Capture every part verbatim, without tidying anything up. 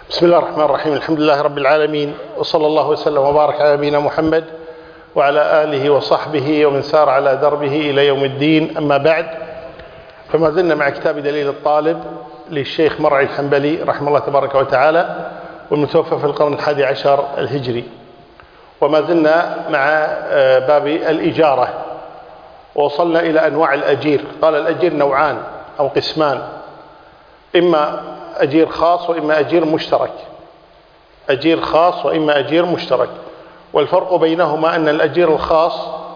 بسم الله الرحمن الرحيم. الحمد لله رب العالمين، وصلى الله وسلم وبارك على نبينا محمد وعلى آله وصحبه ومن سار على دربه إلى يوم الدين. أما بعد، فما زلنا مع كتاب دليل الطالب للشيخ مرعي الحنبلي رحمه الله تبارك وتعالى، والمتوفى في القرن الحادي عشر الهجري، وما زلنا مع باب الإجارة، ووصلنا إلى أنواع الأجير. قال الأجير نوعان أو قسمان، إما أجير خاص وإما أجير مشترك. أجير خاص وإما أجير مشترك، والفرق بينهما أن الأجير الخاص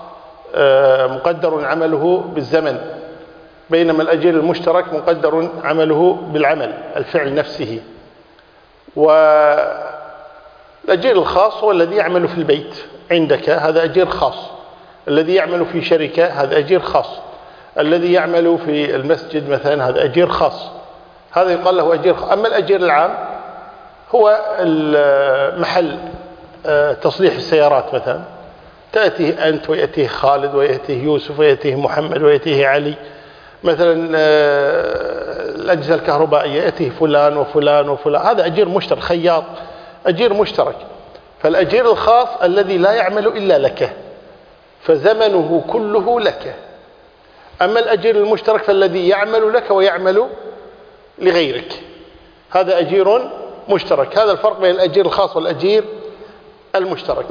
مقدر عمله بالزمن، بينما الأجير المشترك مقدر عمله بالعمل، الفعل نفسه. والأجير الخاص هو الذي يعمل في البيت عندك، هذا أجير خاص. الذي يعمل في شركة هذا أجير خاص. الذي يعمل في المسجد مثلا هذا أجير خاص، هذا يقال له أجير خاص. أما الأجير العام هو محل تصليح السيارات، مثلا تأتيه أنت ويأتيه خالد ويأتيه يوسف ويأتيه محمد ويأتيه علي، مثلا الأجهزة الكهربائية يأتيه فلان وفلان وفلان، هذا أجير مشترك. خياط أجير مشترك. فالأجير الخاص الذي لا يعمل إلا لك، فزمنه كله لك. أما الأجير المشترك فالذي يعمل لك ويعمل لغيرك، هذا أجير مشترك. هذا الفرق بين الأجير الخاص والأجير المشترك.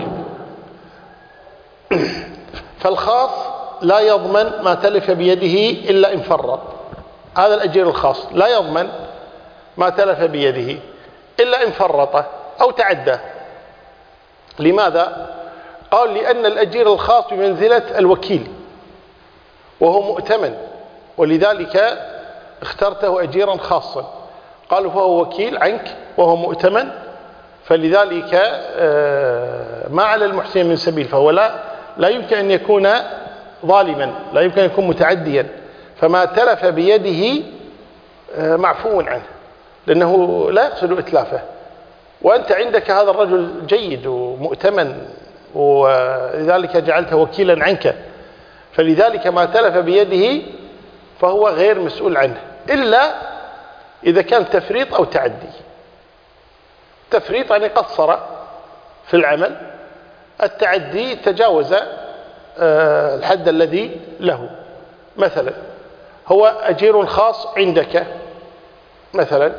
فالخاص لا يضمن ما تلف بيده إلا إن فرط. هذا الأجير الخاص لا يضمن ما تلف بيده إلا إن فرط أو تعدى. لماذا؟ قال لأن الأجير الخاص بمنزلة الوكيل وهو مؤتمن، ولذلك اخترته أجيرا خاصا. قالوا فهو وكيل عنك وهو مؤتمن، فلذلك ما على المحسن من سبيل، فهو لا, لا يمكن أن يكون ظالما، لا يمكن أن يكون متعديا. فما تلف بيده معفو عنه، لأنه لا يقصد إتلافه. وأنت عندك هذا الرجل جيد ومؤتمن، ولذلك جعلته وكيلا عنك، فلذلك ما تلف بيده فهو غير مسؤول عنه، إلا إذا كان تفريط أو تعدي. تفريط يعني قصر في العمل، التعدي تجاوز الحد الذي له. مثلا هو أجير خاص عندك، مثلا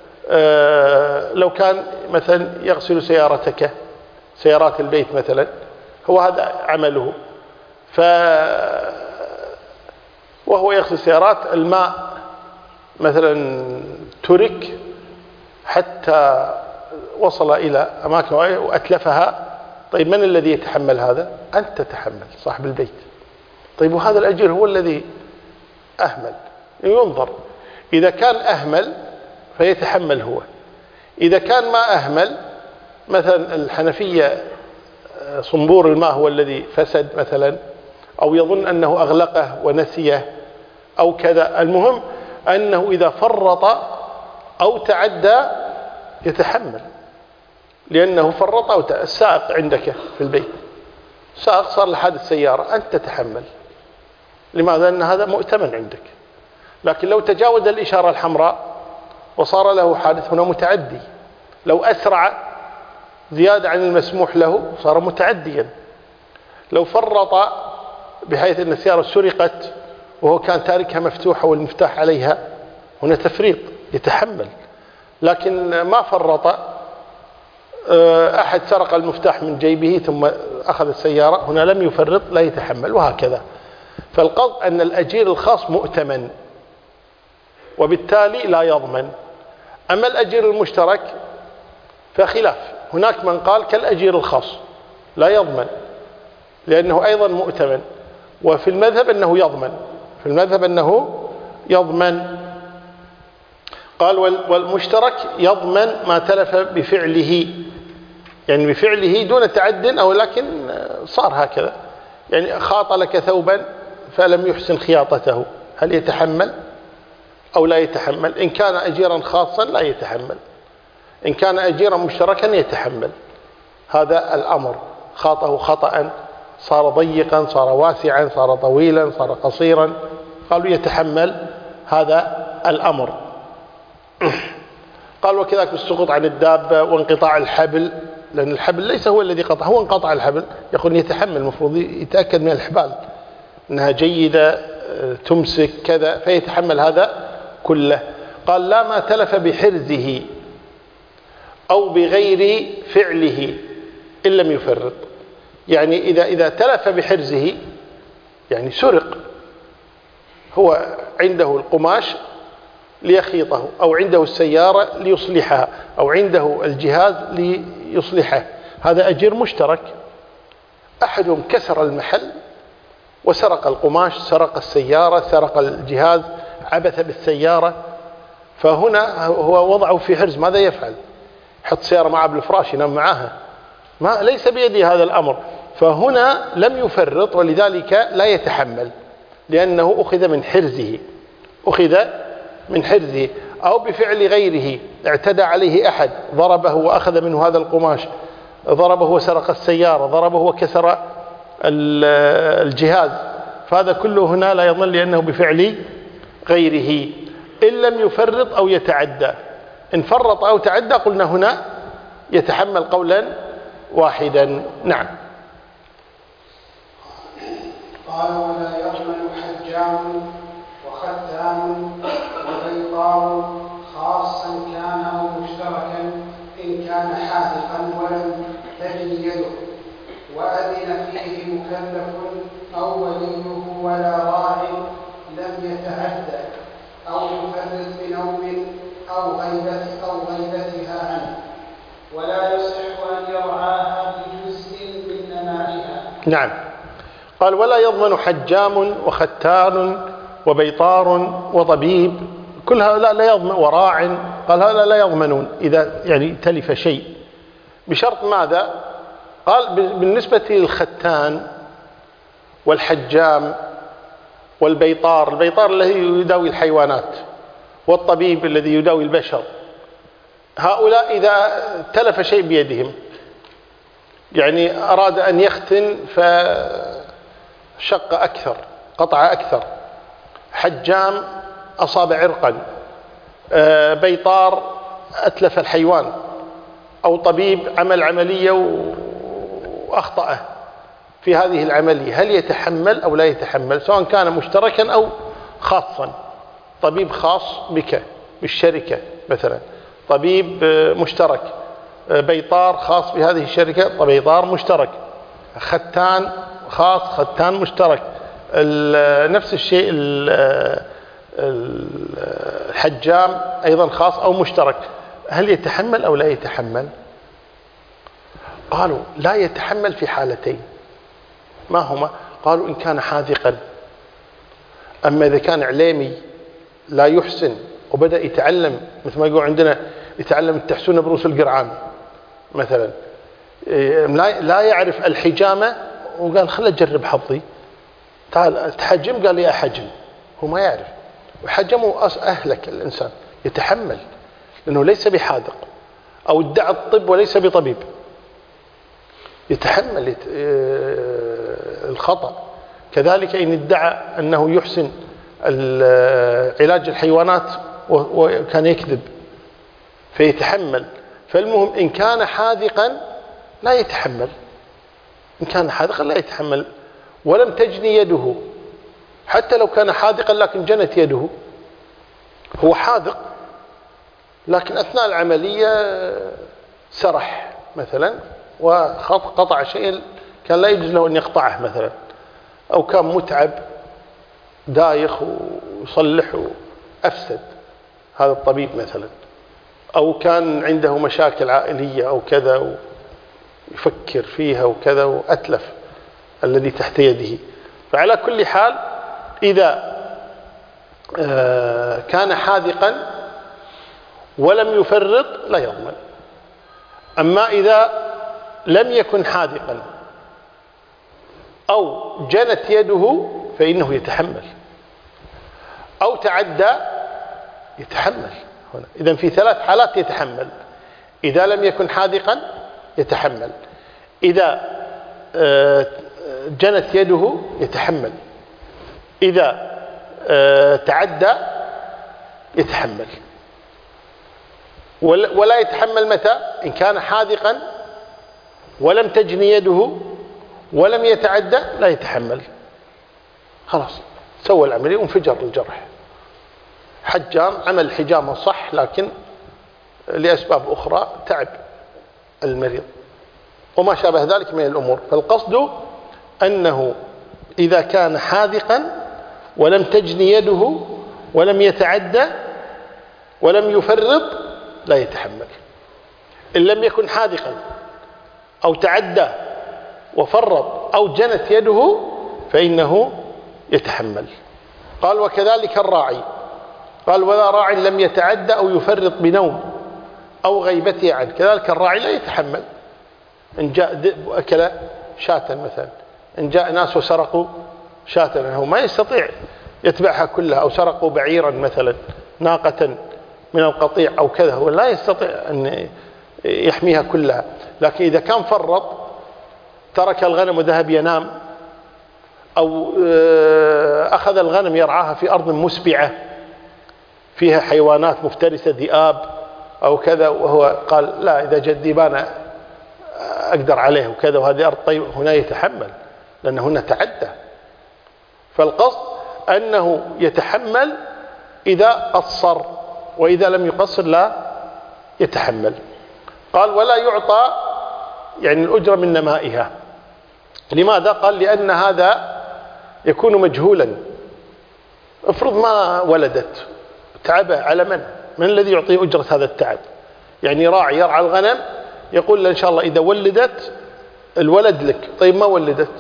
لو كان مثلا يغسل سيارتك، سيارات البيت مثلا، هو هذا عمله. ف وهو يغسل سيارات، الماء مثلا ترك حتى وصل إلى أماكن وأتلفها. طيب من الذي يتحمل هذا؟ أنت تتحمل، صاحب البيت. طيب وهذا الأجير هو الذي أهمل، ينظر. إذا كان أهمل فيتحمل هو. إذا كان ما أهمل، مثلا الحنفية صنبور الماء هو الذي فسد مثلا، أو يظن أنه أغلقه ونسيه أو كذا، المهم أنه إذا فرط أو تعدى يتحمل، لأنه فرط أو تعدى. السائق عندك في البيت، سائق صار لحادث سيارة، أنت تتحمل. لماذا؟ لأن هذا مؤتمن عندك. لكن لو تجاوز الإشارة الحمراء وصار له حادث، هنا متعدي. لو أسرع زيادة عن المسموح له صار متعديا. لو فرط بحيث أن السيارة سرقت وهو كان تاركها مفتوحة والمفتاح عليها، هنا تفريط، يتحمل. لكن ما فرط، أحد سرق المفتاح من جيبه ثم أخذ السيارة، هنا لم يفرط، لا يتحمل، وهكذا. فالقصد أن الأجير الخاص مؤتمن، وبالتالي لا يضمن. أما الأجير المشترك فخلاف، هناك من قال كالأجير الخاص لا يضمن، لأنه أيضا مؤتمن. وفي المذهب أنه يضمن، في المذهب أنه يضمن. قال والمشترك يضمن ما تلف بفعله، يعني بفعله دون تعد، أو لكن صار هكذا. يعني خاط لك ثوبا فلم يحسن خياطته، هل يتحمل أو لا يتحمل؟ إن كان أجيرا خاصا لا يتحمل، إن كان أجيرا مشتركا يتحمل. هذا الأمر، خاطه خطأ، صار ضيقا، صار واسعا، صار طويلا، صار قصيرا، قالوا يتحمل هذا الأمر. قال وكذلك بالسقوط عن الدابة وانقطاع الحبل، لأن الحبل ليس هو الذي قطع، هو انقطع الحبل، يقول يتحمل، المفروض يتأكد من الحبال أنها جيدة تمسك كذا فيتحمل هذا كله. قال لا ما تلف بحرزه أو بغير فعله إن لم يفرط. يعني إذا إذا تلف بحرزه يعني سرق، هو عنده القماش ليخيطه، أو عنده السيارة ليصلحها، أو عنده الجهاز ليصلحه، هذا أجير مشترك. أحدهم كسر المحل وسرق القماش، سرق السيارة، سرق الجهاز، عبث بالسيارة، فهنا هو وضعه في حرز. ماذا يفعل؟ حط سيارة معه بالفراش ينام معها؟ ما ليس بيدي هذا الأمر. فهنا لم يفرط، ولذلك لا يتحمل، لأنه أخذ من حرزه، أخذ من حرزه. أو بفعل غيره، اعتدى عليه أحد، ضربه وأخذ منه هذا القماش، ضربه وسرق السيارة، ضربه وكسر الجهاز، فهذا كله هنا لا يضمن لأنه بفعل غيره إن لم يفرط أو يتعدى. إن فرط أو تعدى قلنا هنا يتحمل قولا واحدا. نعم. قال ولا يضمن حجام وختان وبيطار خاصا كان أو مشتركا إن كان حاذقا ولم تجن يده وأذن فيه مكلف أو وليه ولا راع لم يتعدى أو يفرط بنوم أو غيبة أو غيبتها عنه، ولا يصح أن يرعاها بجزء من نمائها. نعم. قال ولا يضمن حجام وختان وبيطار وطبيب، كل هؤلاء لا يضمن، وراع، قال هؤلاء لا يضمنون إذا يعني تلف شيء. بشرط ماذا؟ قال بالنسبة للختان والحجام والبيطار، البيطار الذي يداوي الحيوانات، والطبيب الذي يداوي البشر، هؤلاء إذا تلف شيء بيدهم، يعني أراد أن يختن فشق أكثر، قطع أكثر، حجام أصاب عرقا، بيطار أتلف الحيوان، أو طبيب عمل عملية وأخطأه في هذه العملية، هل يتحمل أو لا يتحمل؟ سواء كان مشتركا أو خاصا، طبيب خاص بك بالشركة مثلا، طبيب مشترك، بيطار خاص بهذه الشركة، بيطار مشترك، ختان خاص، ختان مشترك، نفس الشيء الحجام أيضا خاص أو مشترك، هل يتحمل أو لا يتحمل؟ قالوا لا يتحمل في حالتين. ما هما؟ قالوا إن كان حاذقا، أما إذا كان إعلامي لا يحسن وبدأ يتعلم، مثل ما يقول عندنا يتعلم التحسون بروس القرعان مثلا، لا يعرف الحجامة وقال خل أجرب حظي، تعال تحجم، قال لي أحجم، هو ما يعرف، وحجمه أهلك الإنسان، يتحمل لأنه ليس بحاذق، أو ادعى الطب وليس بطبيب، يتحمل الخطأ. كذلك إن ادعى أنه يحسن علاج الحيوانات وكان يكذب فيتحمل. فالمهم إن كان حاذقا لا يتحمل، إن كان حاذقا لا يتحمل، ولم تجني يده، حتى لو كان حاذقا لكن جنت يده، هو حاذق لكن أثناء العملية سرح مثلا وقطع شيء كان لا يجوز له أن يقطعه مثلا، أو كان متعب دايخ ويصلح وأفسد هذا الطبيب مثلا، أو كان عنده مشاكل عائلية أو كذا ويفكر فيها وكذا وأتلف الذي تحت يده. فعلى كل حال إذا كان حاذقا ولم يفرط لا يضمن. أما إذا لم يكن حاذقا أو جنت يده فإنه يتحمل، أو تعدى يتحمل. هنا إذن في ثلاث حالات يتحمل: إذا لم يكن حاذقا يتحمل، إذا جنت يده يتحمل، إذا، آه، تعدى يتحمل. ولا يتحمل متى؟ إن كان حاذقا ولم تجن يده ولم يتعدى لا يتحمل، خلاص سوى العملية وانفجر الجرح. حجام عمل حجامه صح، لكن لأسباب أخرى تعب المريض وما شابه ذلك من الأمور. فالقصد أنه إذا كان حاذقا ولم تجن يده ولم يتعدى ولم يفرط لا يتحمل. إن لم يكن حاذقا أو تعدى وفرط أو جنت يده فإنه يتحمل. قال وكذلك الراعي، قال ولا راع لم يتعدى أو يفرط بنوم أو غيبته عنه، كذلك الراعي لا يتحمل. إن جاء ذئب وأكل شاة مثلا، إن جاء ناس وسرقوا شاة هو ما يستطيع يتبعها كلها، أو سرقوا بعيرا مثلا ناقة من القطيع أو كذا، هو لا يستطيع أن يحميها كلها. لكن إذا كان فرط ترك الغنم وذهب ينام، أو أخذ الغنم يرعاها في أرض مسبعة فيها حيوانات مفترسة ذئاب أو كذا، وهو قال لا إذا جت ذئبان أقدر عليه وكذا وهذه أرض طيبة، هنا يتحمل لأن هنا تعدى. فالقصد أنه يتحمل إذا قصر، وإذا لم يقصر لا يتحمل. قال ولا يعطى يعني الأجرة من نمائها. لماذا؟ قال لأن هذا يكون مجهولا. افرض ما ولدت، تعبه على من؟ من الذي يعطيه أجرة هذا التعب؟ يعني راعي يرعى الغنم يقول له إن شاء الله إذا ولدت الولد لك، طيب ما ولدت،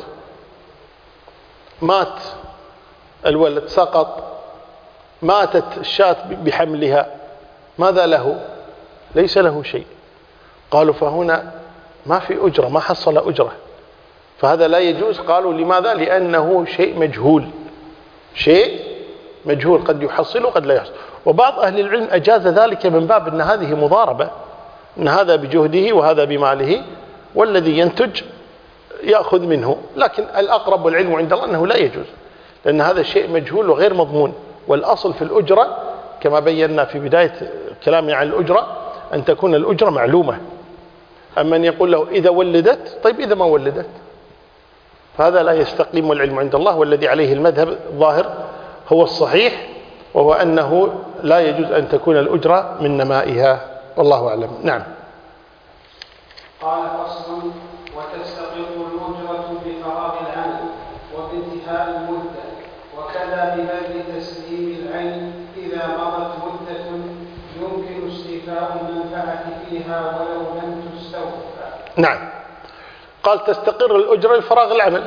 مات الولد، سقط، ماتت الشاة بحملها، ماذا له؟ ليس له شيء. قالوا فهنا ما في أجرة، ما حصل أجرة، فهذا لا يجوز. قالوا لماذا؟ لأنه شيء مجهول، شيء مجهول قد يحصل وقد لا يحصل. وبعض أهل العلم أجاز ذلك من باب أن هذه مضاربة، أن هذا بجهده وهذا بماله، والذي ينتج يأخذ منه. لكن الأقرب والعلم عند الله أنه لا يجوز، لأن هذا الشيء مجهول وغير مضمون. والأصل في الأجرة كما بينا في بداية كلامنا عن الأجرة أن تكون الأجرة معلومة. أما أن يقول له إذا ولدت، طيب إذا ما ولدت، فهذا لا يستقيم العلم عند الله. والذي عليه المذهب الظاهر هو الصحيح، وهو أنه لا يجوز أن تكون الأجرة من نمائها، والله أعلم. نعم. قال فصل وتستقر الأجرة بفراغ العمل وبانتهاء المدة، وكذا ببذل تسليم العين إذا مضت مدة يمكن استيفاء المنفعة فيها ولو لم تستوفى. نعم. قال تستقر الأجرة بفراغ العمل.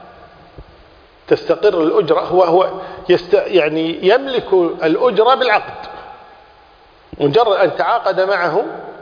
تستقر الأجرة هو هو يست يعني يملك الأجرة بالعقد. مجرد أن تعاقد معه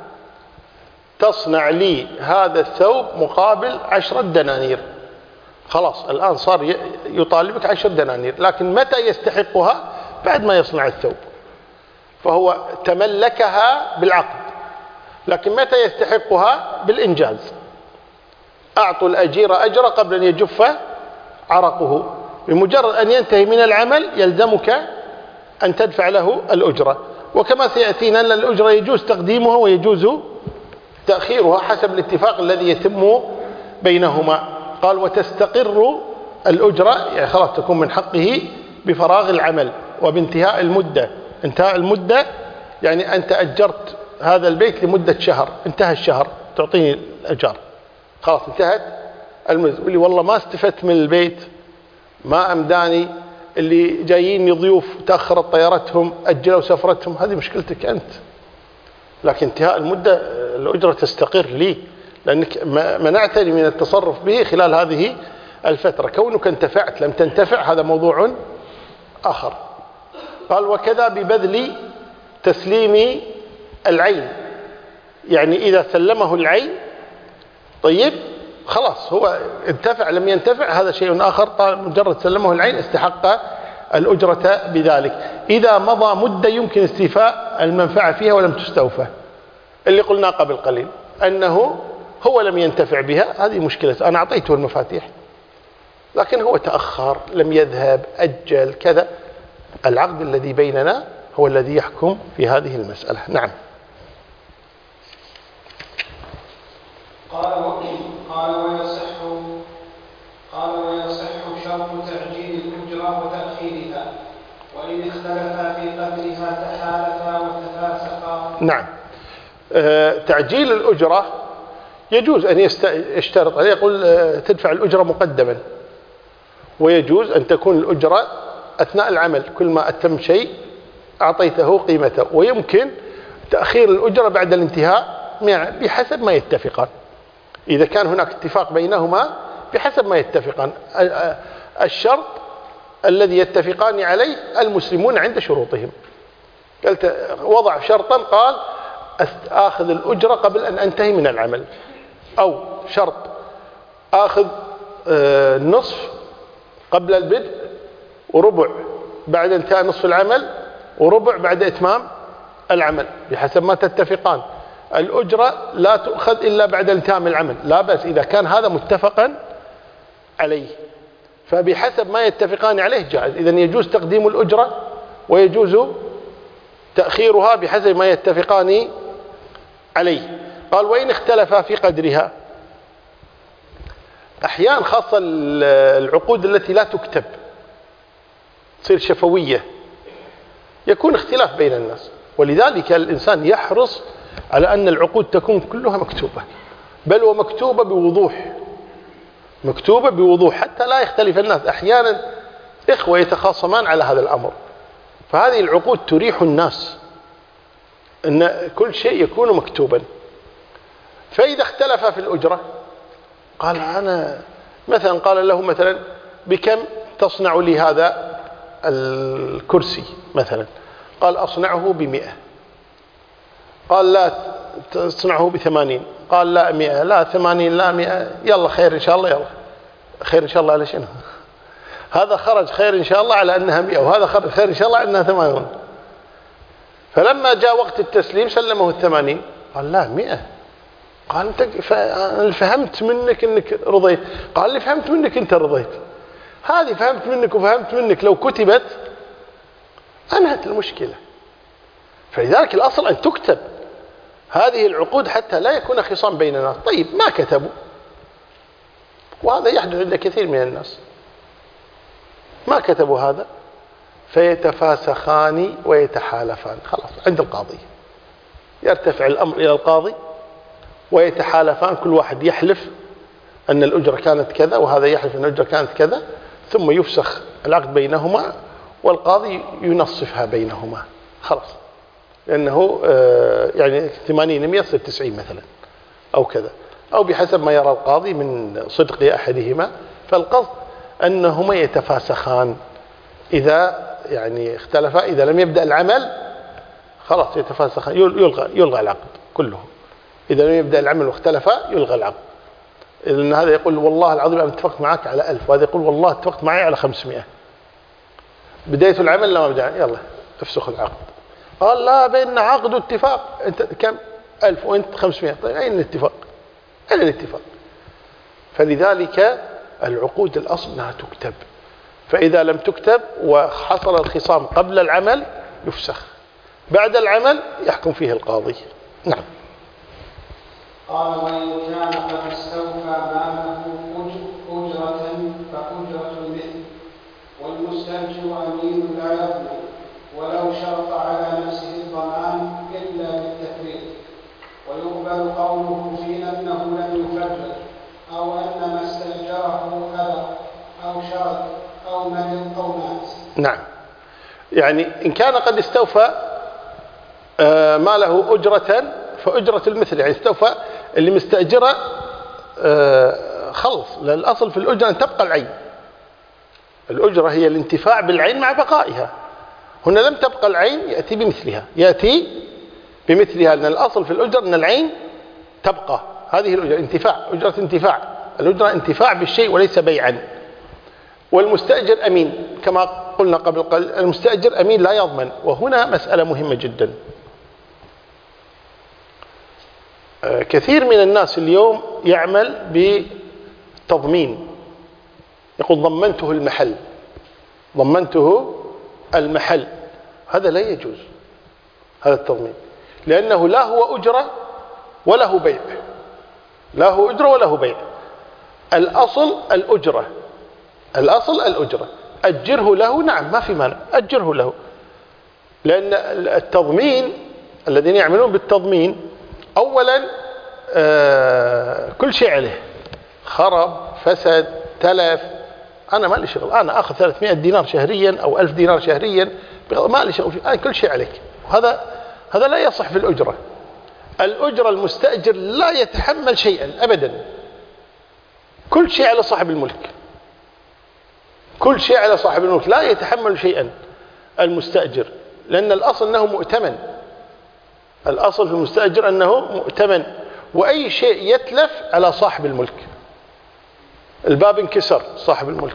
تصنع لي هذا الثوب مقابل عشرة دنانير، خلاص الآن صار يطالبك عشر دنانير. لكن متى يستحقها؟ بعد ما يصنع الثوب، فهو تملكها بالعقد. لكن متى يستحقها؟ بالإنجاز. أعطوا الأجير أجر قبل أن يجف عرقه، بمجرد أن ينتهي من العمل يلزمك أن تدفع له الأجرة. وكما سيأتينا أن الأجرة يجوز تقديمها ويجوز تأخيرها حسب الاتفاق الذي يتم بينهما. قال وتستقر الأجرة يعني خلاص تكون من حقه بفراغ العمل وبانتهاء المدة. انتهاء المدة يعني أنت أجرت هذا البيت لمدة شهر، انتهى الشهر تعطيني الأجار، خلاص انتهت المدة. واللي والله ما استفدت من البيت، ما أمداني، اللي جايين ضيوف تأخرت طيارتهم، أجلوا سفرتهم، هذه مشكلتك أنت. لكن انتهاء المدة الأجرة تستقر لي، لأنك منعتني من التصرف به خلال هذه الفترة. كونك انتفعت لم تنتفع هذا موضوع آخر. قال وكذا ببذل تسليم العين، يعني إذا سلمه العين طيب خلاص هو انتفع لم ينتفع هذا شيء آخر. مجرد سلمه العين استحق الأجرة بذلك. إذا مضى مدة يمكن استيفاء المنفعة فيها ولم تستوفى، اللي قلنا قبل قليل أنه هو لم ينتفع بها، هذه مشكلة. أنا أعطيته المفاتيح لكن هو تأخر، لم يذهب، أجل كذا. العقد الذي بيننا هو الذي يحكم في هذه المسألة. نعم. تعجيل الأجرة يجوز أن يشترط عليه، يقول تدفع الأجرة مقدما، ويجوز أن تكون الأجرة أثناء العمل، كل ما أتم شيء أعطيته قيمته، ويمكن تأخير الأجرة بعد الانتهاء بحسب ما يتفقان، إذا كان هناك اتفاق بينهما بحسب ما يتفقان. الشرط الذي يتفقان عليه المسلمون عند شروطهم، قلت وضع شرطا قال آخذ الأجرة قبل أن أنتهي من العمل، أو شرط آخذ نصف قبل البدء وربع بعد انتهاء نصف العمل وربع بعد إتمام العمل، بحسب ما تتفقان. الأجرة لا تؤخذ إلا بعد انتهاء العمل، لا بأس إذا كان هذا متفقا عليه، فبحسب ما يتفقان عليه جائز. إذن يجوز تقديم الأجرة ويجوز تأخيرها بحسب ما يتفقان عليه. قال وإن اختلفا في قدرها، أحيان خاصة العقود التي لا تكتب تصير شفوية، يكون اختلاف بين الناس، ولذلك الإنسان يحرص على أن العقود تكون كلها مكتوبة، بل ومكتوبة بوضوح، مكتوبة بوضوح حتى لا يختلف الناس. أحيانا إخوة يتخاصمان على هذا الأمر، فهذه العقود تريح الناس أن كل شيء يكون مكتوبا. فإذا اختلف في الأجرة قال أنا مثلا، قال له مثلا بكم تصنع لي هذا الكرسي مثلا، قال أصنعه بمئة، قال لا تصنعه بثمانين، قال لا مئة، لا ثمانين، لا مئة، يلا خير إن شاء الله، يلا خير إن شاء الله على شنو؟ هذا خرج خير إن شاء الله على أنها مئة، وهذا خرج خير إن شاء الله على أنها ثمانين. فلما جاء وقت التسليم سلمه الثمانين، قال لا مئة، قال أنت فهمت منك أنك رضيت، قال لي فهمت منك أنت رضيت، هذه فهمت منك وفهمت منك لو كتبت أنهت المشكلة. فلذلك الأصل أن تكتب هذه العقود حتى لا يكون خصام بين الناس. طيب ما كتبوا، وهذا يحدث عند كثير من الناس، ما كتبوا هذا، فيتفاسخان ويتحالفان، خلاص عند القاضي يرتفع الأمر إلى القاضي ويتحالفان، كل واحد يحلف أن الأجرة كانت كذا وهذا يحلف أن الأجرة كانت كذا، ثم يفسخ العقد بينهما والقاضي ينصفها بينهما، خلاص، لأنه يعني ثمانين مئة يصير تسعين مثلا أو كذا، أو بحسب ما يرى القاضي من صدق أحدهما. فالقصد أنهما يتفاسخان إذا يعني اختلفا، إذا لم يبدأ العمل خلاص يتفاسخان، يلغى يلغى العقد كله. إذا لم يبدأ العمل واختلفا يلغى العقد، لأن هذا يقول والله العظيم أنا اتفقت معك على ألف، وهذا يقول والله اتفقت معي على خمسمائة، بداية العمل لما بدأ يلا افسخ العقد، قال لا بيننا عقد واتفاق، أنت كم ألف وأنت خمسمائة، طيب أين الاتفاق؟ أين الاتفاق؟ فلذلك العقود الأصل أنها تكتب، فإذا لم تكتب وحصل الخصام قبل العمل يفسخ، بعد العمل يحكم فيه القاضي. نعم. قال وإن كان قد استوفى ماله أجرة فأجرة المثل، والمستأجر أمين لا يضمن، ولو شرط على نفسه الضمان إلا بالتفريط، ويقبل قوله في أنه لم يفرط، أو أن ما استأجره أبى أو شرط أو مرض أو مات. نعم، يعني إن كان قد استوفى ماله أجرة فأجرة المثل، يعني استوفى اللي مستأجره خلص، لأن الأصل في الأجرة أن تبقى العين، الأجرة هي الانتفاع بالعين مع بقائها، هنا لم تبقى العين يأتي بمثلها، يأتي بمثلها، لأن الأصل في الأجرة أن العين تبقى، هذه الأجرة انتفاع، أجرة انتفاع، الأجرة انتفاع بالشيء وليس بيعا. والمستأجر أمين كما قلنا قبل قليل، المستأجر أمين لا يضمن، وهنا مسألة مهمة جدا. كثير من الناس اليوم يعمل بتضمين، يقول ضمنته المحل، ضمنته المحل، هذا لا يجوز هذا التضمين، لأنه لا هو أجرة ولا هو بيع، لا هو أجرة ولا هو بيع، الأصل الأجرة، الأصل الأجرة، أجره له، نعم ما في مانع أجره له، لأن التضمين الذين يعملون بالتضمين أولا آه كل شيء عليه، خرب، فسد، تلف، أنا ما لي شغل. أنا أخذ ثلاثمائة دينار شهريا أو ألف دينار شهريا، ما لي شغل فيه، أنا كل شيء عليك. وهذا هذا لا يصح في الأجرة. الأجرة المستأجر لا يتحمل شيئا أبدا، كل شيء على صاحب الملك، كل شيء على صاحب الملك، لا يتحمل شيئا المستأجر، لأن الأصل أنه مؤتمن. الأصل في المستأجر أنه مؤتمن، وأي شيء يتلف على صاحب الملك. الباب انكسر صاحب الملك،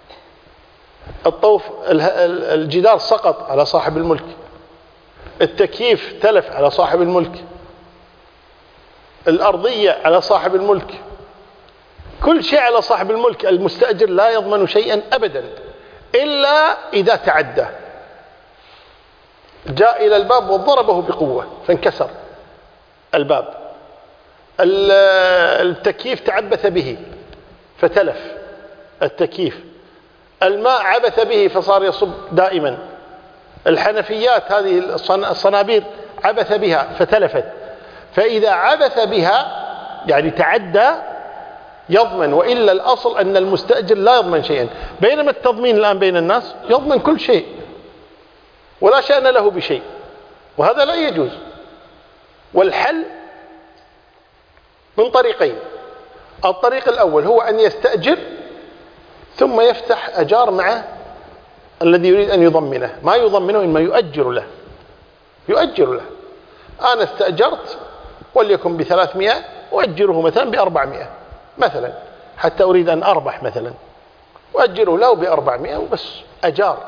الطوف الجدار سقط على صاحب الملك، التكييف تلف على صاحب الملك، الأرضية على صاحب الملك، كل شيء على صاحب الملك. المستأجر لا يضمن شيئا أبدا إلا إذا تعدى، جاء إلى الباب وضربه بقوة فانكسر الباب، التكييف تعبث به فتلف التكييف، الماء عبث به فصار يصب دائما، الحنفيات هذه الصنابير عبث بها فتلفت. فإذا عبث بها يعني تعدى يضمن، وإلا الأصل أن المستأجر لا يضمن شيئا. بينما التضمين الآن بين الناس يضمن كل شيء ولا شأن له بشيء، وهذا لا يجوز. والحل من طريقين. الطريق الأول هو أن يستأجر ثم يفتح أجار مع الذي يريد أن يضمنه، ما يضمنه إنما يؤجر له، يؤجر له. أنا استأجرت وليكن بثلاثمائة، أؤجره مثلا بأربعمائة مثلا، حتى أريد أن أربح مثلا، أؤجره له بأربعمائة وبس، أجار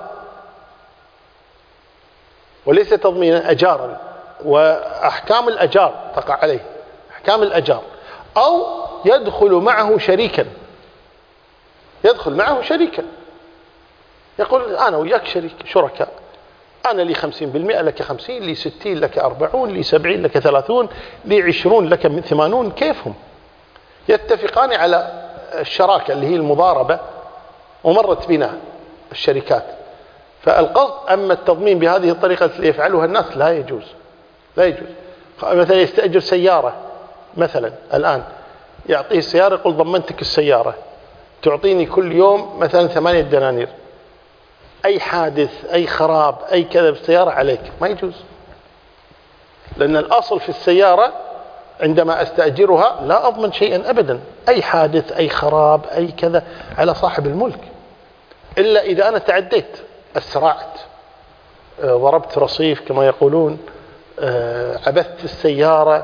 وليس تضمينا، أجارا. وأحكام الأجار تقع عليه، أحكام الأجار. أو يدخل معه شريكا، يدخل معه شريكا، يقول أنا وياك شريك شركاء، أنا لي خمسين بالمئة لك خمسين، لي ستين لك أربعون، لي سبعين لك ثلاثون، لي عشرون لك ثمانون، كيفهم؟ يتفقان على الشراكة اللي هي المضاربة، ومرت بنا الشركات. فالقصد أما التضمين بهذه الطريقة اللي يفعلها الناس لا يجوز، لا يجوز. مثلا يستأجر سيارة مثلا الآن، يعطيه السيارة يقول ضمنتك السيارة، تعطيني كل يوم مثلا ثمانية دنانير، أي حادث أي خراب أي كذا بالسيارة عليك، ما يجوز. لأن الأصل في السيارة عندما أستأجرها لا أضمن شيئا أبدا، أي حادث أي خراب أي كذا على صاحب الملك، إلا إذا أنا تعديت، أسرعت، ضربت رصيف كما يقولون، عبثت السيارة،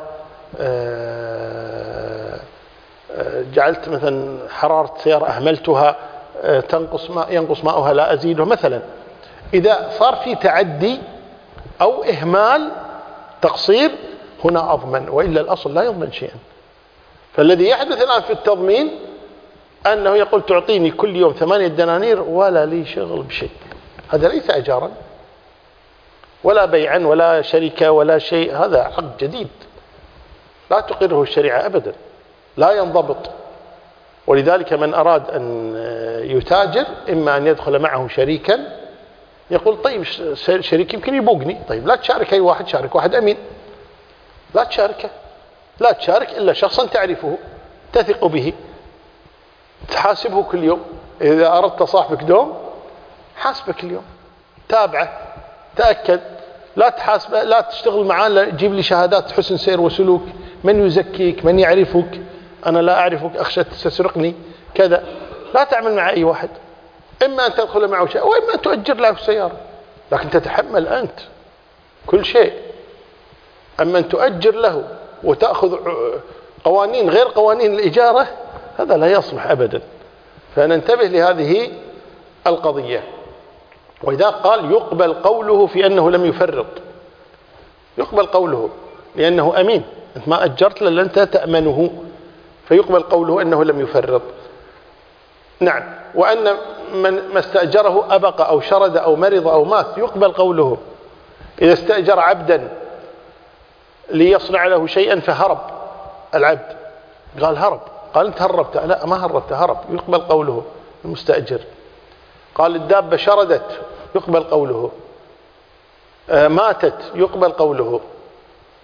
جعلت مثلا حرارة السيارة أهملتها، تنقص ماء ينقص ماؤها لا أزيده مثلا. إذا صار في تعدي أو إهمال تقصير هنا أضمن، وإلا الأصل لا يضمن شيئا. فالذي يحدث الآن في التضمين أنه يقول تعطيني كل يوم ثمانية دنانير ولا لي شغل بشيء، هذا ليس أجارا ولا بيعا ولا شركة ولا شيء، هذا عقد جديد لا تقره الشريعة أبدا، لا ينضبط. ولذلك من أراد أن يتاجر إما أن يدخل معه شريكا، يقول طيب شريك يمكن يبوقني، طيب لا تشارك أي واحد، شارك واحد أمين، لا تشاركه، لا تشارك إلا شخصا تعرفه تثق به، تحاسبه كل يوم. إذا أردت صاحبك دوم حاسبه كل يوم، تابعه، تأكد، لا تحاسب، لا تشتغل معاه، جيب لي شهادات حسن سير وسلوك، من يزكيك، من يعرفك، أنا لا أعرفك أخشى تسرقني كذا. لا تعمل مع أي واحد، إما أن تدخل معه شيء وإما أن تؤجر له السيارة، لكن تتحمل أنت كل شيء. أما أن تؤجر له وتأخذ قوانين غير قوانين الإجارة، هذا لا يصلح أبدا. فننتبه لهذه القضية. وإذا قال يقبل قوله في أنه لم يفرط، يقبل قوله لأنه أمين، أنت ما أجرت لأن أنت تأمنه، فيقبل قوله أنه لم يفرط. نعم. وأن من ما استأجره أبق أو شرد أو مرض أو مات، يقبل قوله. إذا استأجر عبدا ليصنع له شيئا فهرب العبد، قال هرب، قال أنت هربت، لا ما هربت، هرب، يقبل قوله المستأجر. قال الدابة شردت، يقبل قوله. ماتت، يقبل قوله.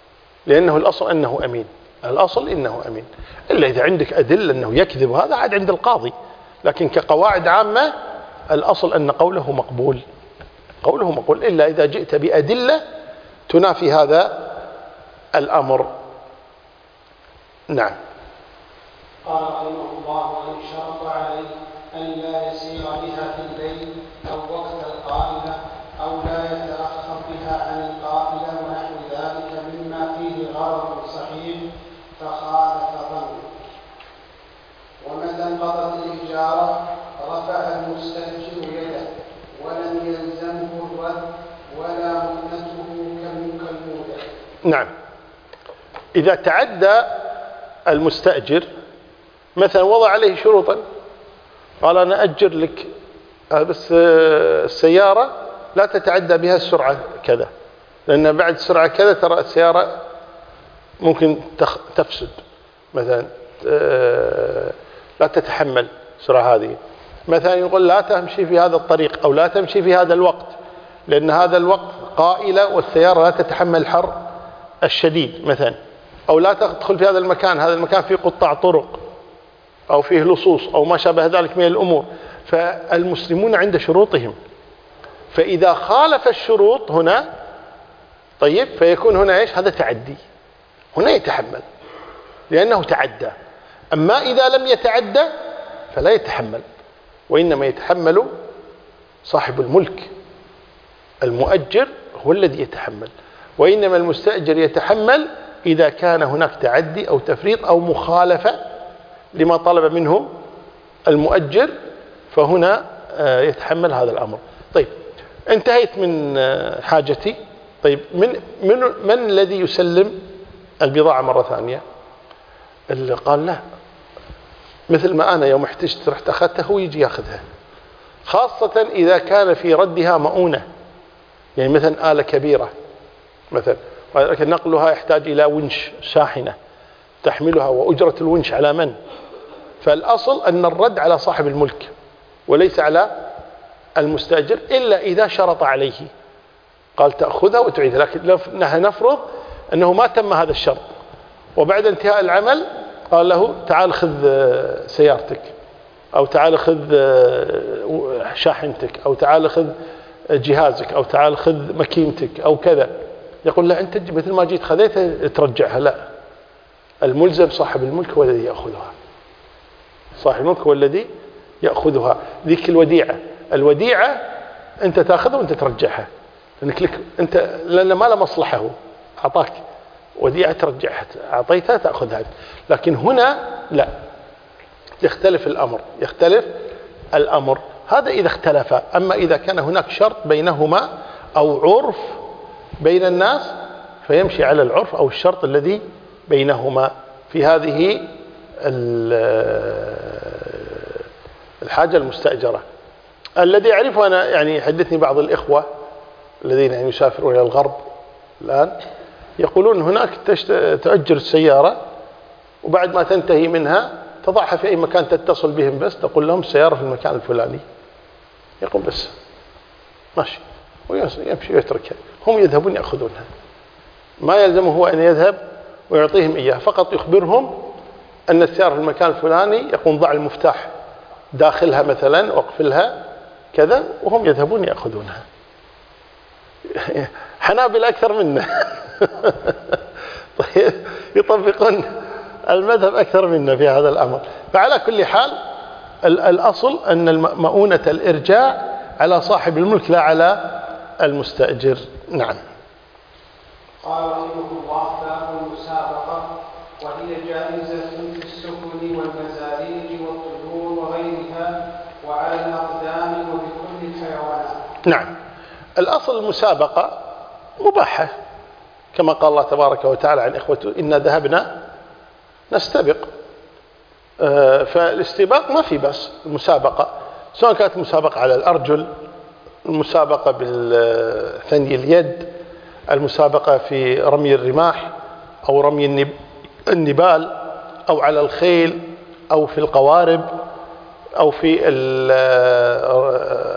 لأنه الأصل أنه أمين، الأصل إنه أمين، إلا إذا عندك أدلة أنه يكذب هذا عاد عند القاضي، لكن كقواعد عامة الأصل أن قوله مقبول، قوله مقبول إلا إذا جئت بأدلة تنافي هذا الأمر. نعم. قال رحمه الله: وإن شرط عليه أن لا يسير بها في الليل أو وقت القائلة أو لا يتأخر بها عن القائلة ونحو ذلك مما فيه غرض صحيح فخالف ظنه. ومتى انقضت الإجارة رفع المستأجر يده ولم يلزمه الرد ولا مهلته كالمودع. نعم. إذا تعدى المستأجر مثلا وضع عليه شروطا، قال أنا أجر لك بس السيارة لا تتعدى بها السرعة كذا، لأن بعد السرعة كذا ترى السيارة ممكن تفسد، مثلا لا تتحمل السرعة هذه، مثلا يقول لا تمشي في هذا الطريق أو لا تمشي في هذا الوقت لأن هذا الوقت قائلة والسيارة لا تتحمل الحر الشديد مثلا، أو لا تدخل في هذا المكان، هذا المكان فيه قطاع طرق أو فيه لصوص أو ما شابه ذلك من الأمور. فالمسلمون عند شروطهم، فإذا خالف الشروط هنا طيب فيكون هنا إيش؟ هذا تعدي، هنا يتحمل لأنه تعدى. أما إذا لم يتعدى فلا يتحمل، وإنما يتحمل صاحب الملك، المؤجر هو الذي يتحمل، وإنما المستأجر يتحمل إذا كان هناك تعدي أو تفريط أو مخالفة لما طلب منه المؤجر، فهنا يتحمل هذا الأمر. طيب انتهيت من حاجتي. طيب من, من, من الذي يسلم البضاعة مرة ثانية؟ اللي قال لا، مثل ما أنا يوم احتجت رحت أخذتها هو يجي يأخذها، خاصة إذا كان في ردها مؤونة، يعني مثلا آلة كبيرة مثلا ولكن نقلها يحتاج إلى ونش شاحنة تحملها، وأجرة الونش على من؟ فالأصل أن الرد على صاحب الملك وليس على المستأجر، إلا إذا شرط عليه قال تأخذها وتعيدها. لكن نحن نفرض أنه ما تم هذا الشرط، وبعد انتهاء العمل قال له تعال خذ سيارتك، أو تعال خذ شاحنتك، أو تعال خذ جهازك، أو تعال خذ ماكينتك أو كذا، يقول لا أنت مثل ما جيت خذيتها ترجعها. لا، الملزم صاحب الملك هو الذي يأخذها، صاحب الملك هو الذي يأخذها. ذيك الوديعة، الوديعة أنت تأخذها وأنت ترجعها، لأنك لك أنت لأن ما له مصلحه، أعطاك وديعة ترجعها، أعطيتها تأخذها. لكن هنا لا، يختلف الأمر، يختلف الأمر. هذا إذا اختلف. أما إذا كان هناك شرط بينهما أو عرف بين الناس فيمشي على العرف أو الشرط الذي بينهما في هذه الحاجة المستأجرة. الذي أعرفه أنا، يعني حدثني بعض الإخوة الذين يعني يسافرون إلى الغرب الآن، يقولون هناك تأجر السيارة وبعد ما تنتهي منها تضعها في أي مكان تتصل بهم، بس تقول لهم السيارة في المكان الفلاني، يقول بس ماشي ويمشي ويتركها، هم يذهبون يأخذونها، ما يلزمه هو أن يذهب ويعطيهم إياها، فقط يخبرهم أن السيارة في المكان الفلاني، يقوم ضع المفتاح داخلها مثلا واقفلها كذا، وهم يذهبون يأخذونها. حنابل أكثر منا طيب يطبقون المذهب أكثر منا في هذا الأمر. فعلى كل حال الأصل أن مؤونة الإرجاع على صاحب الملك لا على المستأجر. نعم. قال رحمه الله: باب المسابقة، وهي جائزة في السفن والمزاريج والطيور وغيرها وعلى الأقدام وبكل الحيوانات. نعم. الأصل المسابقة مباحة، كما قال الله تبارك وتعالى عن إخوته إنا ذهبنا نستبق. فالاستباق ما في بس، المسابقة سواء كانت مسابقة على الأرجل، المسابقة بالثني اليد، المسابقة في رمي الرماح أو رمي النبال، أو على الخيل، أو في القوارب، أو في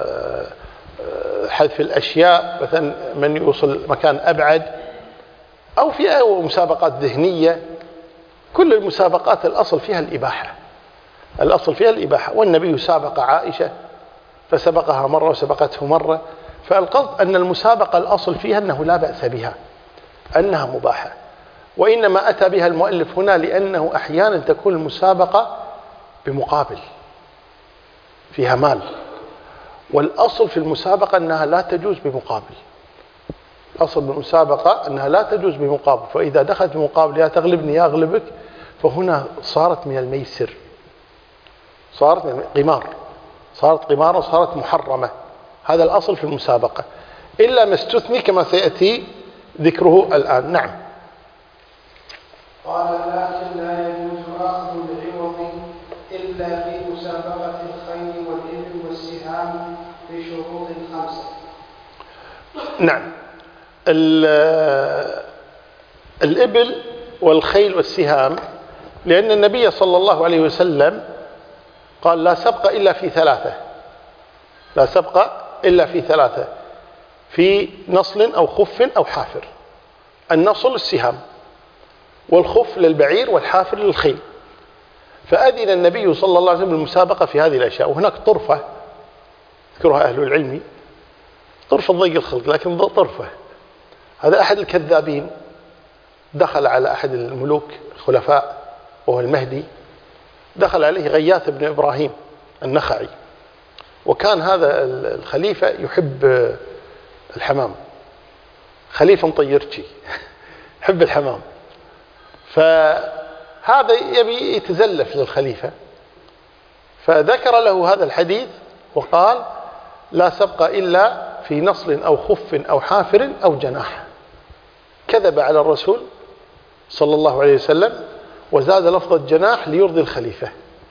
حذف الأشياء، مثلا من يوصل مكان أبعد أو في مسابقات ذهنية. كل المسابقات الأصل فيها الإباحة، الأصل فيها الإباحة. والنبي سابق عائشة فسبقها مرة وسبقته مرة. فالقصد أن المسابقة الأصل فيها أنه لا بأس بها، أنها مباحة. وإنما أتى بها المؤلف هنا لأنه أحيانا تكون المسابقة بمقابل، فيها مال، والأصل في المسابقة أنها لا تجوز بمقابل. أصل المسابقة أنها لا تجوز بمقابل، فإذا دخلت بمقابل يا تغلبني يا أغلبك، فهنا صارت من الميسر، صارت من القمار، صارت قمارا، صارت محرمة. هذا الأصل في المسابقة، إلا ما استثني كما سيأتي ذكره الآن. نعم. قال لكن لا يجوز أخذ العوض إلا في مسابقة الخيل والإبل والسهام بشروط خمسة. نعم. الإبل والخيل والسهام، لأن النبي صلى الله عليه وسلم قال لا سبق إلا في ثلاثة، لا سبق إلا في ثلاثة، في نصل أو خف أو حافر. النصل السهام، والخف للبعير، والحافر للخيل. فأذن النبي صلى الله عليه وسلم بالمسابقة في هذه الأشياء. وهناك طرفة ذكرها أهل العلم، طرفة ضيق الخلق، لكن طرفة. هذا أحد الكذابين دخل على أحد الملوك الخلفاء وهو المهدي، دخل عليه غياث بن إبراهيم النخعي، وكان هذا الخليفة يحب الحمام، خليفة مطيرتشي يحب الحمام. فهذا يبي يتزلف للخليفة، فذكر له هذا الحديث وقال لا سبق إلا في نصل أو خف أو حافر أو جناح. كذب على الرسول صلى الله عليه وسلم، وزاد لفظ الجناح ليرضي الخليفة.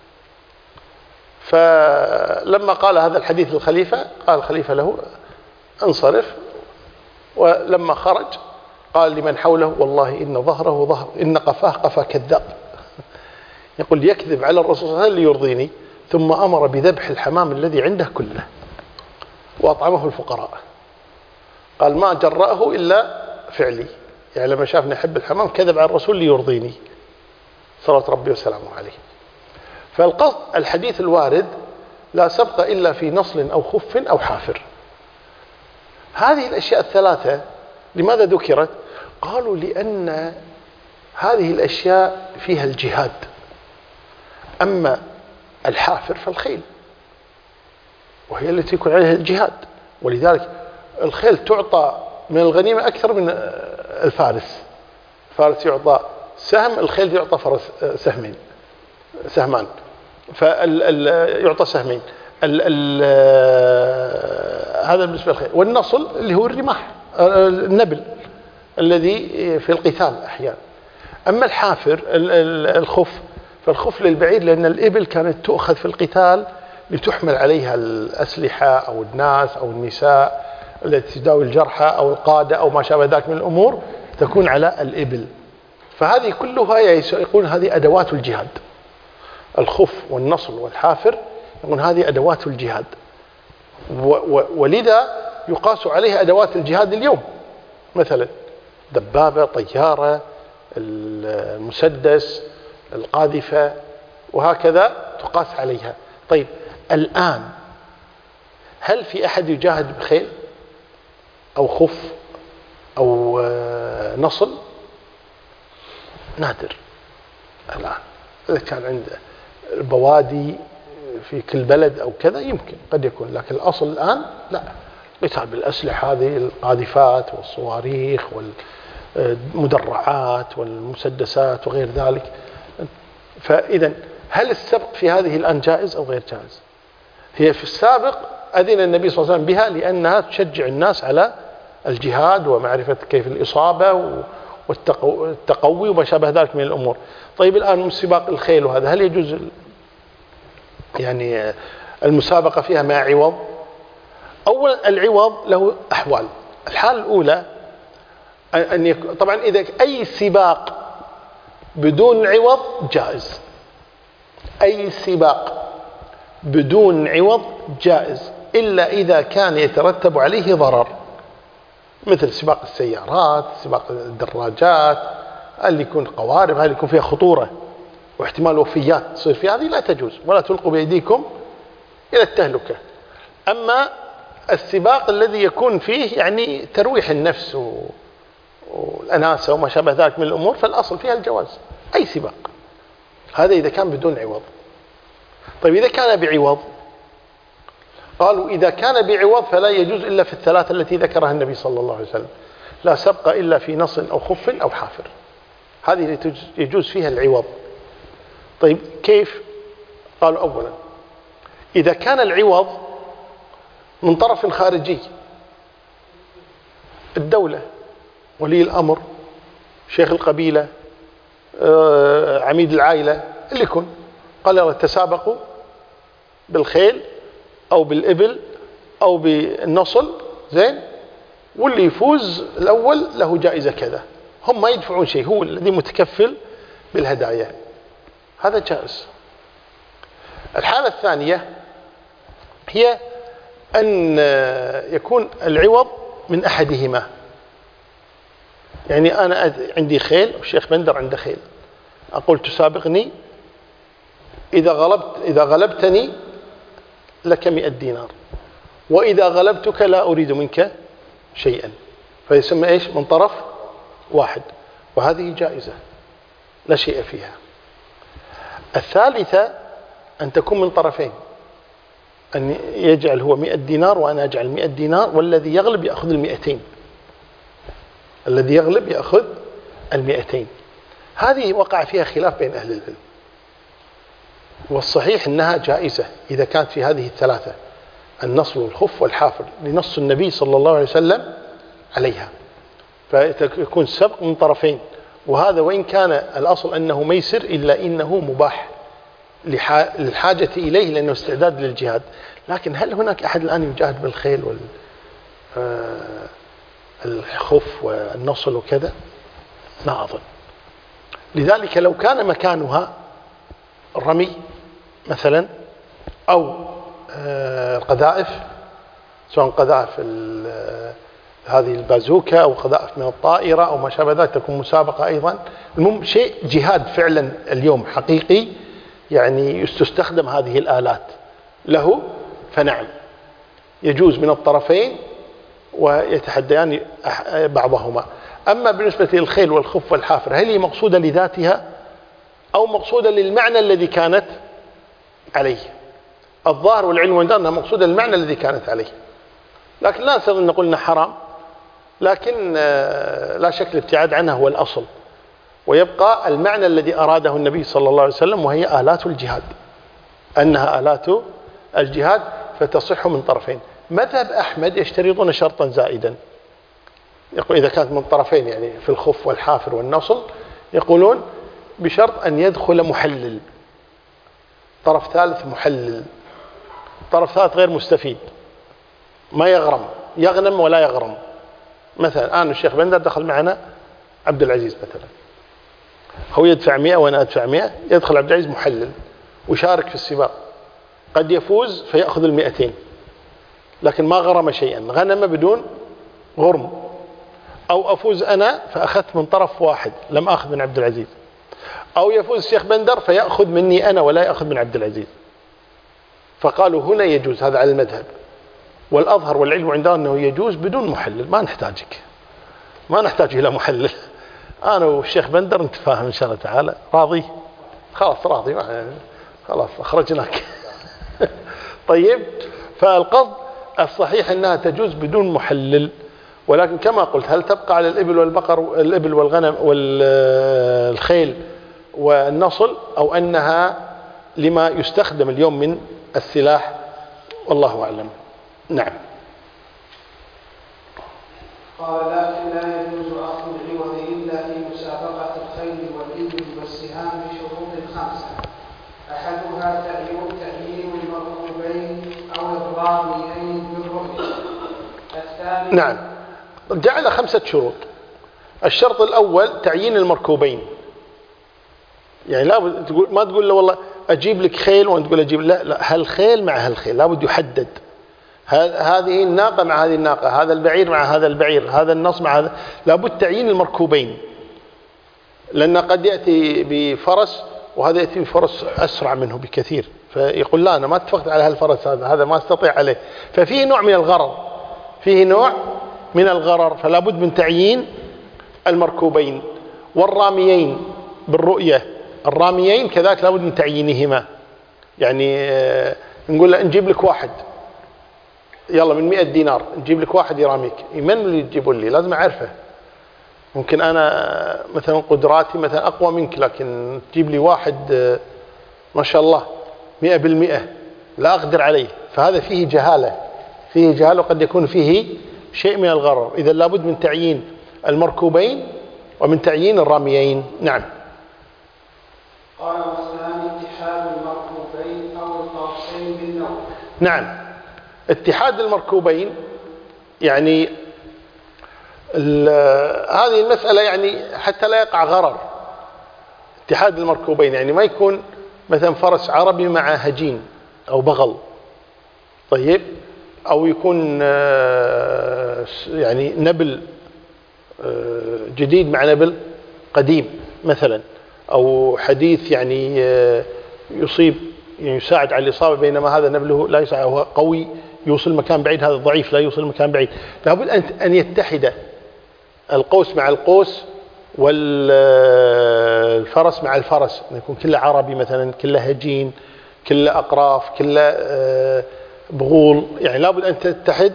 فلما قال هذا الحديث للخليفة قال الخليفة له انصرف. ولما خرج قال لمن حوله والله إن ظهره ظهر، إن قفاه قفا كذاب. يقول يكذب على الرسول صلى الله عليه وسلم ليرضيني. ثم أمر بذبح الحمام الذي عنده كله وأطعمه الفقراء. قال ما جرأه إلا فعلي، يعني لما شافني أحب الحمام كذب على الرسول ليرضيني صلوات ربي وسلامه عليه. فالقصد الحديث الوارد لا سبق إلا في نصل أو خف أو حافر. هذه الأشياء الثلاثة لماذا ذكرت؟ قالوا لأن هذه الأشياء فيها الجهاد. أما الحافر فالخيل، وهي التي يكون عليها الجهاد، ولذلك الخيل تعطى من الغنيمة أكثر من الفارس. الفارس يعطى سهم، الخيل يعطى فرس سهمين سهمان، فيعطى سهمين. ال ال هذا بالنسبة للخيل. والنصل اللي هو الرماح، النبل الذي في القتال أحيانا. أما الحافر الخف فالخف للبعير، لأن الإبل كانت تؤخذ في القتال لتحمل عليها الأسلحة أو الناس أو النساء التي تداوي الجرحى أو القادة أو ما شابه ذلك من الأمور، تكون على الإبل. فهذه كلها يقولون هذه أدوات الجهاد. الخف والنصل والحافر يقولون هذه أدوات الجهاد، ولذا يقاس عليها أدوات الجهاد اليوم، مثلا دبابة، طيارة، المسدس، القاذفة، وهكذا تقاس عليها. طيب الآن هل في أحد يجاهد بخيل أو خف أو نصل؟ نادر الآن. إذا كان عنده بوادي في كل بلد أو كذا يمكن قد يكون، لكن الأصل الآن لا. قتال بالأسلحة هذه، القاذفات والصواريخ والمدرعات والمسدسات وغير ذلك. فإذا هل السبق في هذه الآن جائز أو غير جائز؟ هي في السابق أذن النبي صلى الله عليه وسلم بها لأنها تشجع الناس على الجهاد ومعرفة كيف الإصابة والتقوي وما شابه ذلك من الأمور. طيب الآن سباق الخيل وهذا هل يجوز يعني المسابقة فيها مع عوض؟ أولا العوض له أحوال. الحالة الأولى أن يكون طبعا إذا أي سباق بدون عوض جائز، أي سباق بدون عوض جائز، إلا إذا كان يترتب عليه ضرر. مثل سباق السيارات، سباق الدراجات، اللي يكون قوارب، هذه يكون فيها خطورة واحتمال وفيات تصير فيها، هذه لا تجوز، ولا تلقوا بأيديكم إلى التهلكة. أما السباق الذي يكون فيه يعني ترويح النفس والأناسة وما شابه ذلك من الأمور، فالأصل فيها الجواز أي سباق، هذا إذا كان بدون عوض. طيب إذا كان بعوض، قالوا إذا كان بعوض فلا يجوز إلا في الثلاثة التي ذكرها النبي صلى الله عليه وسلم، لا سبق إلا في نص أو خف أو حافر، هذه يجوز فيها العوض. طيب كيف؟ قالوا أولا إذا كان العوض من طرف خارجي، الدولة، ولي الأمر، شيخ القبيلة، عميد العائلة، اللي يكون قال يلا تسابقوا بالخيل أو بالإبل أو بالنصل، زين، واللي يفوز الأول له جائزة كذا، هم ما يدفعون شيء، هو الذي متكفل بالهدايا، هذا جائز. الحالة الثانية هي أن يكون العوض من أحدهما، يعني أنا عندي خيل والشيخ بندر عنده خيل، أقول تسابقني، إذا غلبت إذا غلبتني لك مئة دينار، وإذا غلبتك لا أريد منك شيئا، فيسمى إيش؟ من طرف واحد، وهذه جائزة لا شيء فيها. الثالثة أن تكون من طرفين، أن يجعل هو مئة دينار وأنا أجعل مئة دينار، والذي يغلب يأخذ المئتين، الذي يغلب يأخذ المئتين. هذه وقع فيها خلاف بين أهل العلم، والصحيح أنها جائزة إذا كانت في هذه الثلاثة، النصل والخف والحافر، لنص النبي صلى الله عليه وسلم عليها، فيكون السبق من طرفين. وهذا وإن كان الأصل أنه ميسر إلا إنه مباح للحاجة إليه، لأنه استعداد للجهاد. لكن هل هناك أحد الآن يجاهد بالخيل والخف والنصل وكذا؟ لا أظن. لذلك لو كان مكانها الرمي مثلا أو القذائف، سواء قذائف هذه البازوكا أو قذائف من الطائرة أو ما شابه ذلك، تكون مسابقة أيضا. المهم شيء جهاد فعلا اليوم حقيقي، يعني تستخدم هذه الآلات له، فنعم يجوز من الطرفين ويتحديان بعضهما. أما بالنسبة للخيل والخف والحافر، هل هي مقصودة لذاتها أو مقصودة للمعنى الذي كانت عليه؟ الظاهر والعلم عندنا أنها مقصودة للمعنى الذي كانت عليه، لكن لا نستطيع أن نقول أنها حرام، لكن لا شك الابتعاد عنها هو الأصل، ويبقى المعنى الذي أراده النبي صلى الله عليه وسلم، وهي آلات الجهاد، أنها آلات الجهاد فتصح من طرفين. مذهب أحمد يشترطون شرطا زائدا، يقول إذا كانت من طرفين، يعني في الخف والحافر والنصل، يقولون بشرط أن يدخل محلل، طرف ثالث محلل، طرف ثالث غير مستفيد، ما يغرم، يغنم ولا يغرم. مثلا أنا الشيخ بندر دخل معنا عبد العزيز مثلا، هو يدفع مئة وأنا أدفع مئة، يدخل عبد العزيز محلل وشارك في السباق، قد يفوز فيأخذ المئتين لكن ما غرم شيئا، غنم بدون غرم. أو أفوز أنا فأخذت من طرف واحد لم أخذ من عبد العزيز، أو يفوز الشيخ بندر فيأخذ مني أنا ولا يأخذ من عبد العزيز. فقالوا هنا يجوز، هذا على المذهب، والأظهر والعلم عندنا أنه يجوز بدون محلل، ما نحتاجك، ما نحتاج إلى محلل، أنا والشيخ بندر نتفاهم إن شاء الله تعالى. راضي؟ خلاص راضي، خلاص أخرجناك. طيب، فالقصد الصحيح أنها تجوز بدون محلل، ولكن كما قلت هل تبقى على الإبل والبقر، الإبل والغنم والخيل والنصل، أو أنها لما يستخدم اليوم من السلاح؟ والله أعلم. نعم. قال لكن لا يجوز أخذ العوض إلا في مسابقة الخيل والإبل والسهام بشروط خمسة، أحدها تعيين المركوبين أو الراميين بالرمي. الثاني نعم، جعل خمسة شروط. الشرط الأول تعيين المركوبين، يعني لا تقول ما تقول له والله أجيب لك خيل وأنت تقول أجيب، لا لا، هالخيل مع هالخيل لابد يحدد، هذه الناقة مع هذه الناقة، هذا البعير مع هذا البعير، هذا النص مع هذا، لابد تعيين المركوبين، لأن قد يأتي بفرس وهذا يأتي بفرس أسرع منه بكثير، فيقول لا أنا ما اتفقت على هالفرس هذا، هذا ما استطيع عليه، ففيه نوع من الغرر، فيه نوع من الغرر، فلا بد من تعيين المركوبين. والراميين بالرؤية، الراميين كذلك لا بد من تعيينهما، يعني نقول له نجيب لك واحد يلا من مئة دينار نجيب لك واحد يراميك، من اللي تجيبوا لي؟ لازم أعرفه. ممكن أنا مثلا قدراتي مثلا أقوى منك، لكن تجيب لي واحد ما شاء الله مئة بالمئة لا أقدر عليه، فهذا فيه جهالة، فيه جهالة وقد يكون فيه شيء من الغرر. إذا لابد من تعيين المركوبين ومن تعيين الراميين. نعم. قال والثاني اتحاد المركوبين أو القوسين بالنوع. نعم، اتحاد المركوبين يعني هذه المسألة يعني حتى لا يقع غرر. اتحاد المركوبين يعني ما يكون مثلا فرس عربي مع هجين أو بغل، طيب، أو يكون يعني نبل جديد مع نبل قديم مثلا، أو حديث يعني يصيب يعني يساعد على الإصابة، بينما هذا نبله لا يساعد، هو قوي يوصل مكان بعيد، هذا ضعيف لا يوصل مكان بعيد. لابد أن يتحد القوس مع القوس والفرس مع الفرس، أن يكون كله عربي مثلا، كله هجين، كله أقراف، كله بغول، يعني لابد أن تتحد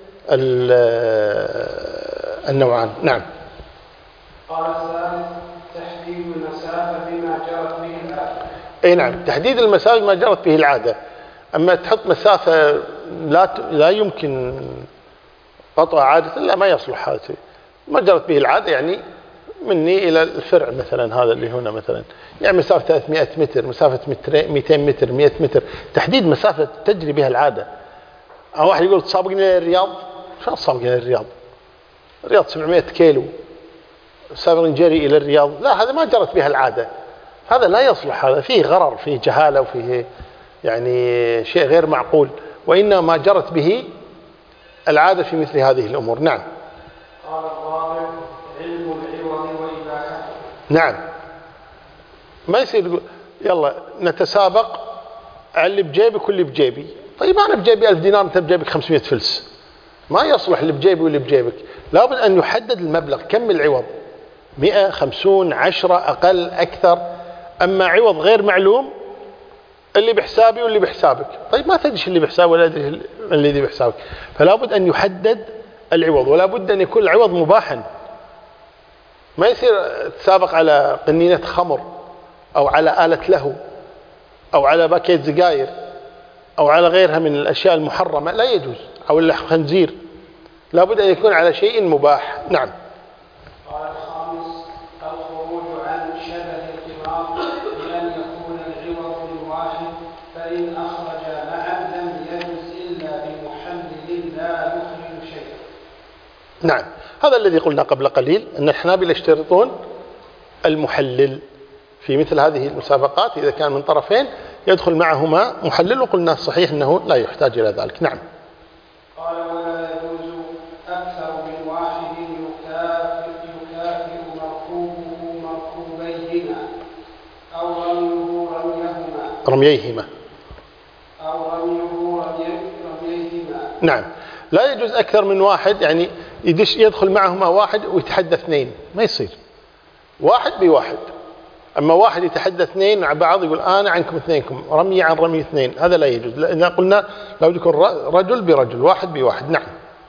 النوعان. نعم. قال الثالث تحديد المسافة بما جرت به العادة. أي نعم، تحديد المسافة بما جرت به العادة. أما تحط مسافة لا لا يمكن قطع عادة، لا ما يصلح هذا. ما جرت به العادة يعني مني إلى الفرع مثلا، هذا اللي هنا مثلا يعني مسافة ثلاثمئة متر، مسافة مئتين متر، مئة متر، تحديد مسافة تجري بها العادة. أو واحد يقول تسابقني إلى الرياض، شو تسابقني إلى الرياض؟ الرياض سبعمئة كيلو، سابقني جري إلى الرياض، لا هذا ما جرت بها العادة، هذا لا يصلح، هذا فيه غرر، فيه جهالة، وفيه يعني شيء غير معقول، وإنما ما جرت به العادة في مثل هذه الأمور. نعم. قال الرابع علم العوض وإباحته. نعم، ما يصير يلا نتسابق على اللي بجيبك واللي بجيبي، طيب أنا بجيبي ألف دينار أنت بجيبك خمسمئة فلس، ما يصلح اللي بجيبي واللي بجيبك، لابد أن يحدد المبلغ، كم العوض، مئة، خمسون، عشرة، أقل، أكثر. أما عوض غير معلوم، اللي بحسابي واللي بحسابك، طيب ما تدري اللي بحسابي ولا أدري اللي بحسابك، فلا بد أن يحدد العوض، ولا بد أن يكون العوض مباحا. ما يصير تسابق على قنينة خمر، أو على آلة لهو، أو على باكيت سجاير، أو على غيرها من الأشياء المحرمة، لا يجوز، أو اللحم خنزير، لا بد أن يكون على شيء مباح. نعم. قال الخامس الخروج عن شبه القمار بأن يكون العوض من واحد، فإن أخرج معا لم يجوز إلا بمحلل لا يخرج شيئا. نعم، هذا الذي قلنا قبل قليل، أن الحنابلة يشترطون المحلل في مثل هذه المسابقات، إذا كان من طرفين يدخل معهما محلل، وقلنا صحيح أنه لا يحتاج إلى ذلك. نعم. قال ولا يجوز أكثر من واحد يكافئ يكافئ مركوبه مركوبيهما أو رميه رميهما رمييهما أو رميه رميهما. نعم، لا يجوز أكثر من واحد، يعني يدش يدخل معهما واحد ويتحدى اثنين، ما يصير، واحد بواحد. أما واحد يتحدى اثنين مع بعض يقول أنا عنكم اثنينكم، رمي عن رمي اثنين، هذا لا يجوز، لأن قلنا لو يكون رجل برجل، واحد بواحد. نعم.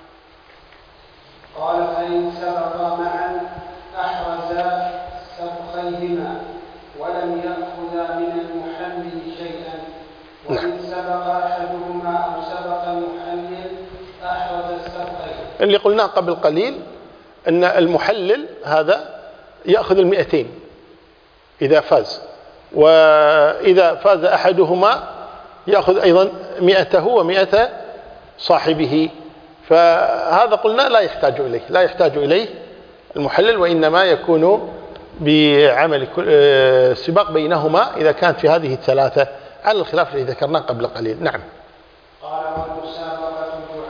قال فإن سبقا معا أحرزا سبقيهما ولم يأخذا من المحلل شيئا، وإن سبق أحدهما أو سبق المحلل أحرز السبقين. اللي قلناه قبل قليل أن المحلل هذا يأخذ المئتين إذا فاز، وإذا فاز أحدهما يأخذ أيضا مئته ومئة صاحبه، فهذا قلنا لا يحتاج إليه، لا يحتاج إليه المحلل، وإنما يكون بعمل سباق بينهما إذا كانت في هذه الثلاثة، على الخلاف الذي ذكرناه قبل قليل. نعم. قال والمسابقة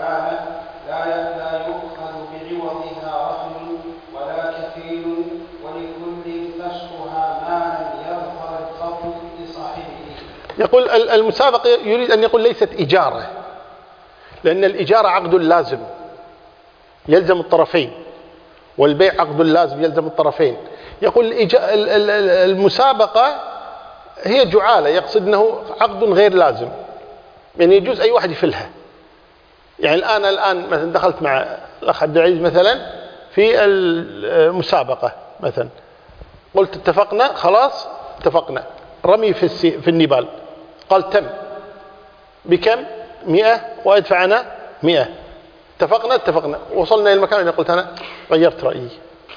يقول المسابق يريد أن يقول ليست إجارة، لأن الإجارة عقد لازم يلزم الطرفين، والبيع عقد لازم يلزم الطرفين. يقول المسابقة هي جعالة، يقصد أنه عقد غير لازم، يعني يجوز أي واحد يفلها. يعني الآن الآن مثلا دخلت مع الأخ عبد العزيز مثلا في المسابقة مثلا، قلت اتفقنا خلاص اتفقنا رمي في السي في النبال، قال تم بكم؟ مئة وأدفع أنا مئة. اتفقنا اتفقنا وصلنا إلى المكان اللي قلت أنا غيرت رأيي،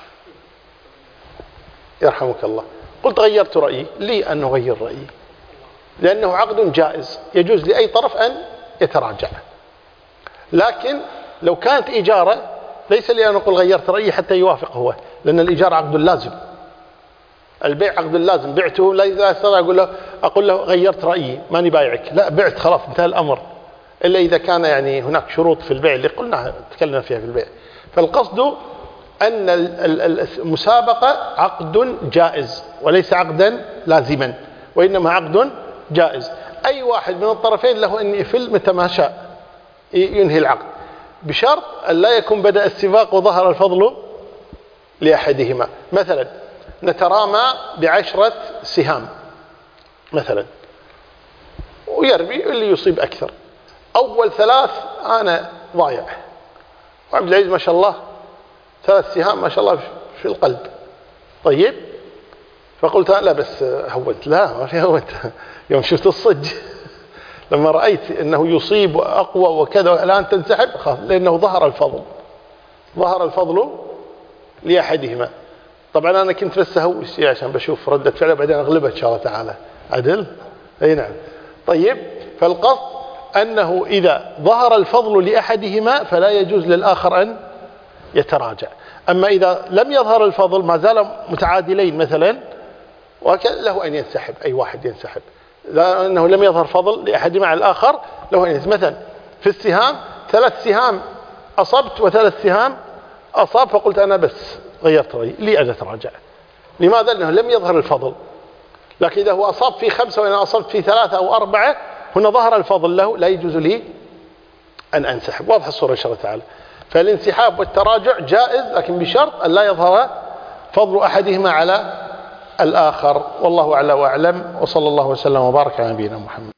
يرحمك الله، قلت غيرت رأيي. لي أن أغير رأيي؟ لأنه عقد جائز يجوز لأي طرف أن يتراجع. لكن لو كانت إجارة ليس لي أن أقول غيرت رأيي حتى يوافق هو، لأن الإجارة عقد لازم، البيع عقد لازم. بعته لا أستطيع أقول له أقول له غيرت رأيي ماني بايعك، لا بعت خلاص انتهى الأمر، إلا إذا كان يعني هناك شروط في البيع اللي قلنا تكلمنا فيها في البيع. فالقصد أن المسابقة عقد جائز وليس عقدا لازما، وإنما عقد جائز. أي واحد من الطرفين له أن يفل متى ما شاء ينهي العقد، بشرط أن لا يكون بدأ السباق وظهر الفضل لأحدهما. مثلا نترامى بعشرة سهام مثلا، ويرمي اللي يصيب أكثر. أول ثلاث أنا ضايع، وعبد العزيز ما شاء الله ثلاث سهام ما شاء الله في القلب. طيب فقلت لا بس هونت، لا ما في هونت. يوم شفت الصج لما رأيت أنه يصيب أقوى وكذا الآن تنسحب، خاف لأنه ظهر الفضل، ظهر الفضل لأحدهما. طبعا أنا كنت بس أهوس عشان بشوف ردة فعله بعدين أغلبها إن شاء الله تعالى. عدل؟ أي نعم. طيب فالقصد أنه إذا ظهر الفضل لأحدهما فلا يجوز للآخر أن يتراجع. أما إذا لم يظهر الفضل ما زال متعادلين مثلا، وكان له أن ينسحب، أي واحد ينسحب لأنه لم يظهر فضل لأحدهما على الآخر، له أن ينسحب. مثلا في السهام ثلاث سهام أصبت وثلاث سهام أصاب، فقلت أنا بس غيرت رأيي لي أن أتراجع. لماذا؟ لأنه لم يظهر الفضل. لكن إذا هو أصاب في خمسة وأنا أصبت في ثلاثة أو أربعة، هنا ظهر الفضل له، لا يجوز لي أن أنسحب. واضح الصورة إن شاء الله تعالى. فالانسحاب والتراجع جائز، لكن بشرط أن لا يظهر فضل أحدهما على الآخر. والله أعلى وأعلم، وصلى الله وسلم وبارك على نبينا محمد.